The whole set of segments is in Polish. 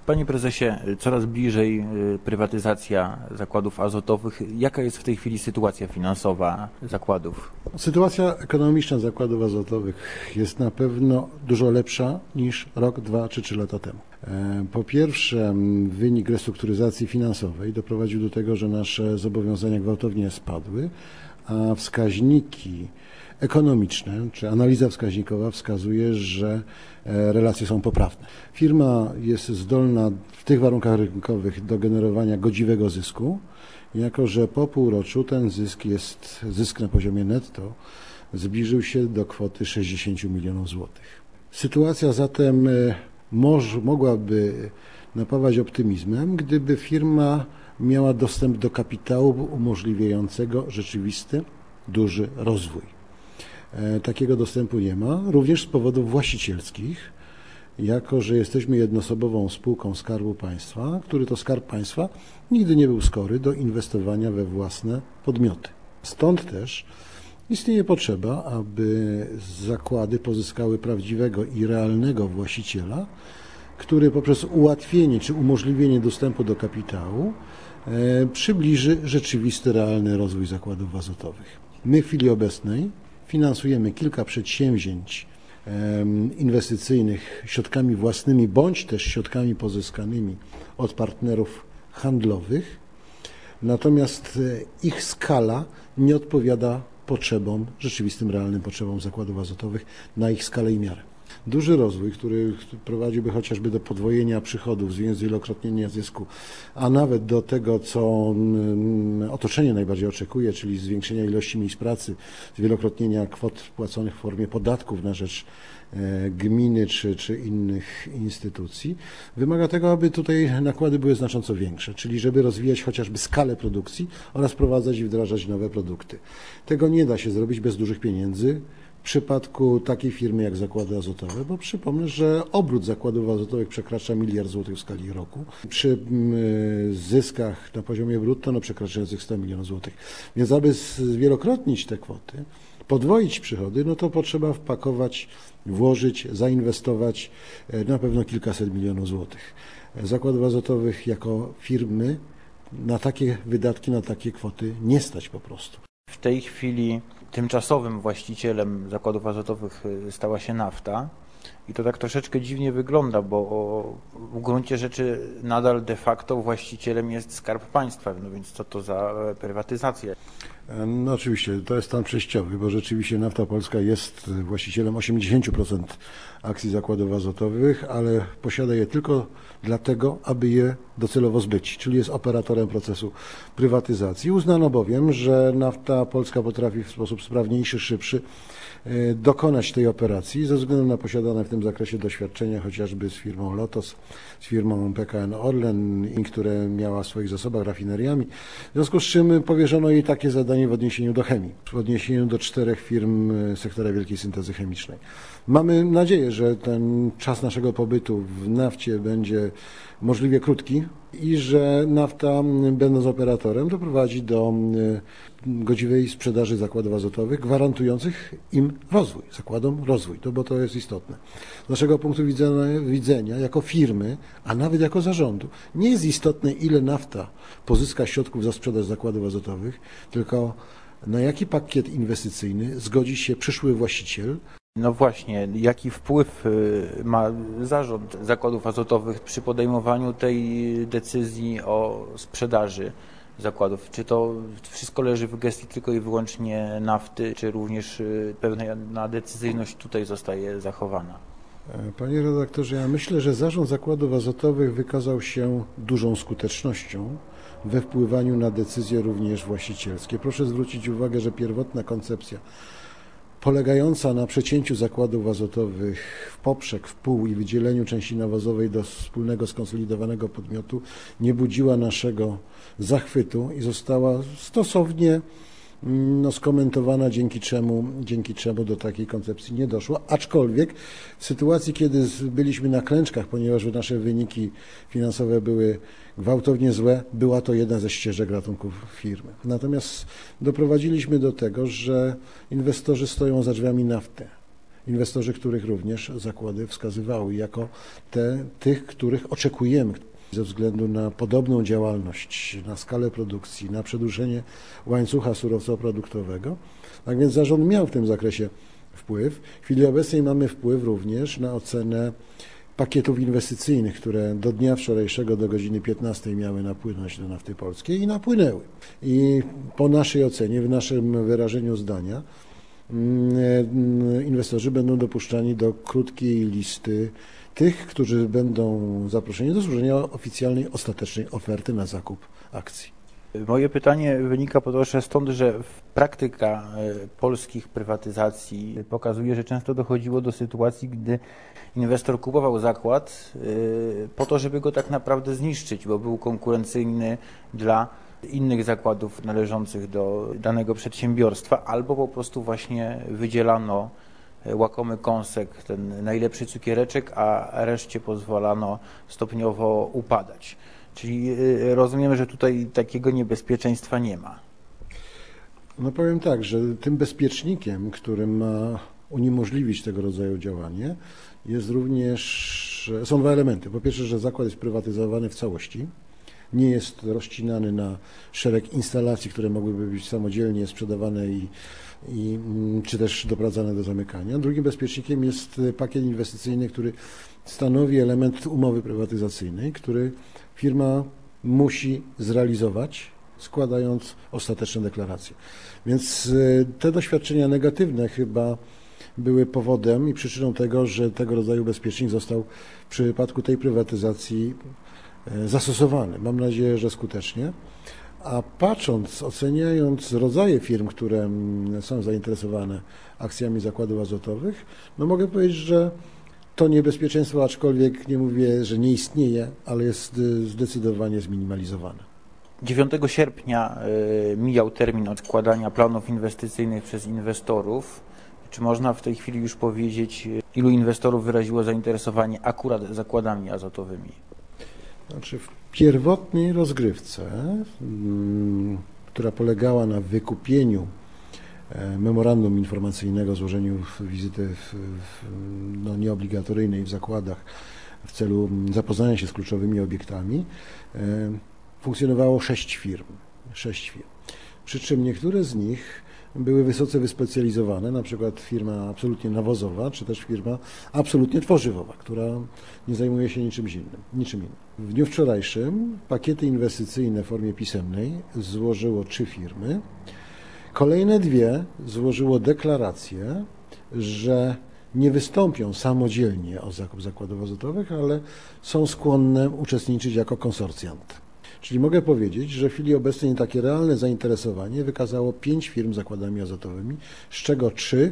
Panie prezesie, coraz bliżej prywatyzacja zakładów azotowych. Jaka jest w tej chwili sytuacja finansowa zakładów? Sytuacja ekonomiczna zakładów azotowych jest na pewno dużo lepsza niż rok, 2 czy 3 lata temu. Po pierwsze, wynik restrukturyzacji finansowej doprowadził do tego, że nasze zobowiązania gwałtownie spadły, a wskaźniki ekonomiczne, czy analiza wskaźnikowa wskazuje, że relacje są poprawne. Firma jest zdolna w tych warunkach rynkowych do generowania godziwego zysku, jako że po półroczu ten zysk na poziomie netto zbliżył się do kwoty 60 milionów złotych. Sytuacja zatem mogłaby napawać optymizmem, gdyby firma miała dostęp do kapitału umożliwiającego rzeczywisty, duży rozwój. Takiego dostępu nie ma, również z powodów właścicielskich, jako że jesteśmy jednoosobową spółką Skarbu Państwa, który to Skarb Państwa nigdy nie był skory do inwestowania we własne podmioty. Stąd też istnieje potrzeba, aby zakłady pozyskały prawdziwego i realnego właściciela, który poprzez ułatwienie czy umożliwienie dostępu do kapitału przybliży rzeczywisty, realny rozwój zakładów azotowych. My w chwili obecnej finansujemy kilka przedsięwzięć inwestycyjnych środkami własnymi bądź też środkami pozyskanymi od partnerów handlowych, natomiast ich skala nie odpowiada potrzebom, rzeczywistym, realnym potrzebom zakładów azotowych na ich skalę i miarę. Duży rozwój, który prowadziłby chociażby do podwojenia przychodów, zwielokrotnienia zysku, a nawet do tego, co otoczenie najbardziej oczekuje, czyli zwiększenia ilości miejsc pracy, zwielokrotnienia kwot płaconych w formie podatków na rzecz gminy czy innych instytucji, wymaga tego, aby tutaj nakłady były znacząco większe, czyli żeby rozwijać chociażby skalę produkcji oraz wprowadzać i wdrażać nowe produkty. Tego nie da się zrobić bez dużych pieniędzy. W przypadku takiej firmy jak zakłady azotowe, bo przypomnę, że obrót zakładów azotowych przekracza 1 miliard złotych w skali roku. Przy zyskach na poziomie brutto przekraczających 100 milionów złotych. Więc aby zwielokrotnić te kwoty, podwoić przychody, to potrzeba wpakować, włożyć, zainwestować na pewno kilkaset milionów złotych. Zakładów azotowych jako firmy na takie wydatki, na takie kwoty nie stać po prostu. W tej chwili tymczasowym właścicielem zakładów azotowych stała się Nafta i to tak troszeczkę dziwnie wygląda, bo w gruncie rzeczy nadal de facto właścicielem jest Skarb Państwa, więc co to za prywatyzacja? No oczywiście, to jest stan przejściowy, bo rzeczywiście Nafta Polska jest właścicielem 80% akcji zakładów azotowych, ale posiada je tylko dlatego, aby je docelowo zbyć, czyli jest operatorem procesu prywatyzacji. Uznano bowiem, że Nafta Polska potrafi w sposób sprawniejszy, szybszy dokonać tej operacji ze względu na posiadane w tym zakresie doświadczenia chociażby z firmą Lotos, z firmą PKN Orlen, które miała w swoich zasobach rafineriami, w związku z czym powierzono jej takie zadanie w odniesieniu do chemii, w odniesieniu do 4 firm sektora wielkiej syntezy chemicznej. Mamy nadzieję, że ten czas naszego pobytu w Nafcie będzie możliwie krótki i że Nafta, będąc operatorem, doprowadzi do godziwej sprzedaży zakładów azotowych, gwarantujących im rozwój, zakładom rozwój, bo to jest istotne. Z naszego punktu widzenia, jako firmy, a nawet jako zarządu, nie jest istotne, ile Nafta pozyska środków za sprzedaż zakładów azotowych, tylko na jaki pakiet inwestycyjny zgodzi się przyszły właściciel. No właśnie, jaki wpływ ma zarząd zakładów azotowych przy podejmowaniu tej decyzji o sprzedaży zakładów? Czy to wszystko leży w gestii tylko i wyłącznie Nafty, czy również pewna decyzyjność tutaj zostaje zachowana? Panie redaktorze, ja myślę, że zarząd zakładów azotowych wykazał się dużą skutecznością we wpływaniu na decyzje również właścicielskie. Proszę zwrócić uwagę, że pierwotna koncepcja polegająca na przecięciu zakładów azotowych w poprzek, w pół i wydzieleniu części nawozowej do wspólnego skonsolidowanego podmiotu nie budziła naszego zachwytu i została stosownie skomentowana, dzięki czemu do takiej koncepcji nie doszło. Aczkolwiek w sytuacji, kiedy byliśmy na klęczkach, ponieważ nasze wyniki finansowe były gwałtownie złe, była to jedna ze ścieżek ratunków firmy. Natomiast doprowadziliśmy do tego, że inwestorzy stoją za drzwiami Nafty inwestorzy, których również zakłady wskazywały jako tych, których oczekujemy ze względu na podobną działalność, na skalę produkcji, na przedłużenie łańcucha surowcowo-produktowego. Tak więc zarząd miał w tym zakresie wpływ. W chwili obecnej mamy wpływ również na ocenę pakietów inwestycyjnych, które do dnia wczorajszego do godziny 15 miały napłynąć do Nafty Polskiej i napłynęły. I po naszej ocenie, w naszym wyrażeniu zdania, inwestorzy będą dopuszczani do krótkiej listy tych, którzy będą zaproszeni do złożenia oficjalnej, ostatecznej oferty na zakup akcji. Moje pytanie wynika po trosze stąd, że praktyka polskich prywatyzacji pokazuje, że często dochodziło do sytuacji, gdy inwestor kupował zakład po to, żeby go tak naprawdę zniszczyć, bo był konkurencyjny dla innych zakładów należących do danego przedsiębiorstwa, albo po prostu właśnie wydzielano łakomy kąsek, ten najlepszy cukiereczek, a reszcie pozwalano stopniowo upadać. Czyli rozumiem, że tutaj takiego niebezpieczeństwa nie ma. No powiem tak, że tym bezpiecznikiem, który ma uniemożliwić tego rodzaju działanie, są dwa elementy. Po pierwsze, że zakład jest prywatyzowany w całości, nie jest rozcinany na szereg instalacji, które mogłyby być samodzielnie sprzedawane czy też doprowadzane do zamykania. Drugim bezpiecznikiem jest pakiet inwestycyjny, który stanowi element umowy prywatyzacyjnej, który firma musi zrealizować, składając ostateczne deklaracje. Więc te doświadczenia negatywne chyba były powodem i przyczyną tego, że tego rodzaju bezpiecznik został w przypadku tej prywatyzacji zastosowany. Mam nadzieję, że skutecznie. A patrząc, oceniając rodzaje firm, które są zainteresowane akcjami zakładów azotowych, no mogę powiedzieć, że to niebezpieczeństwo, aczkolwiek nie mówię, że nie istnieje, ale jest zdecydowanie zminimalizowane. 9 sierpnia mijał termin odkładania planów inwestycyjnych przez inwestorów. Czy można w tej chwili już powiedzieć, ilu inwestorów wyraziło zainteresowanie akurat zakładami azotowymi? Znaczy w pierwotnej rozgrywce, która polegała na wykupieniu memorandum informacyjnego, złożeniu wizyty nieobligatoryjnej w zakładach w celu zapoznania się z kluczowymi obiektami, funkcjonowało 6 firm. Przy czym niektóre z nich były wysoce wyspecjalizowane, na przykład firma absolutnie nawozowa, czy też firma absolutnie tworzywowa, która nie zajmuje się niczym innym. W dniu wczorajszym pakiety inwestycyjne w formie pisemnej złożyło 3 firmy. Kolejne 2 złożyło deklarację, że nie wystąpią samodzielnie o zakup zakładów azotowych, ale są skłonne uczestniczyć jako konsorcjant. Czyli mogę powiedzieć, że w chwili obecnej takie realne zainteresowanie wykazało 5 firm zakładami azotowymi, z czego 3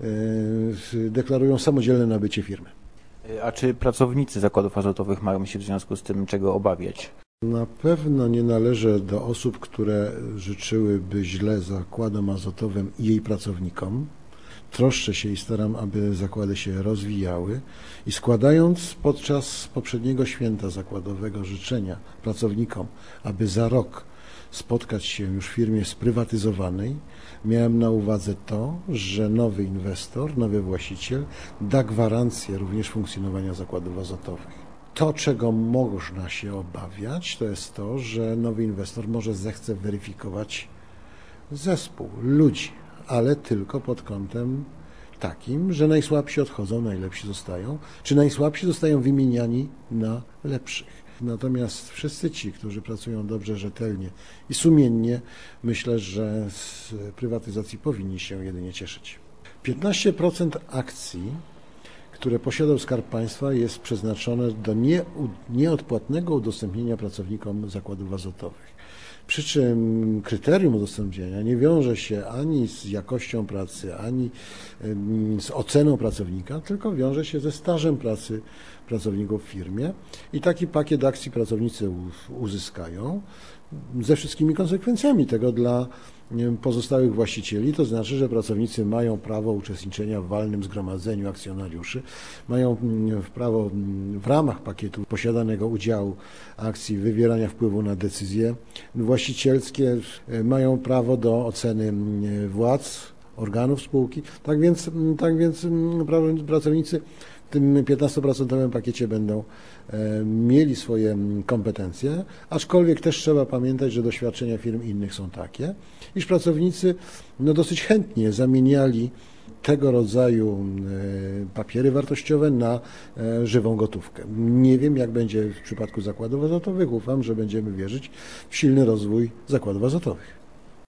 deklarują samodzielne nabycie firmy. A czy pracownicy zakładów azotowych mają się w związku z tym czego obawiać? Na pewno nie należę do osób, które życzyłyby źle zakładom azotowym i jej pracownikom. Troszczę się i staram, aby zakłady się rozwijały i składając podczas poprzedniego święta zakładowego życzenia pracownikom, aby za rok spotkać się już w firmie sprywatyzowanej, miałem na uwadze to, że nowy inwestor, nowy właściciel da gwarancję również funkcjonowania zakładów azotowych. To, czego można się obawiać, to jest to, że nowy inwestor może zechce weryfikować zespół ludzi, ale tylko pod kątem takim, że najsłabsi odchodzą, najlepsi zostają, czy najsłabsi zostają wymieniani na lepszych. Natomiast wszyscy ci, którzy pracują dobrze, rzetelnie i sumiennie, myślę, że z prywatyzacji powinni się jedynie cieszyć. 15% akcji, które posiadał Skarb Państwa, jest przeznaczone do nieodpłatnego udostępnienia pracownikom zakładów azotowych. Przy czym kryterium udostępnienia nie wiąże się ani z jakością pracy, ani z oceną pracownika, tylko wiąże się ze stażem pracy pracowników w firmie i taki pakiet akcji pracownicy uzyskają ze wszystkimi konsekwencjami tego dla pozostałych właścicieli, to znaczy, że pracownicy mają prawo uczestniczenia w walnym zgromadzeniu akcjonariuszy, mają prawo w ramach pakietu posiadanego udziału akcji wywierania wpływu na decyzje właścicielskie, mają prawo do oceny władz organów spółki. Tak więc pracownicy w tym 15% pakiecie będą mieli swoje kompetencje, aczkolwiek też trzeba pamiętać, że doświadczenia firm innych są takie, iż pracownicy dosyć chętnie zamieniali tego rodzaju papiery wartościowe na żywą gotówkę. Nie wiem, jak będzie w przypadku zakładów azotowych. Ufam, że będziemy wierzyć w silny rozwój zakładów azotowych.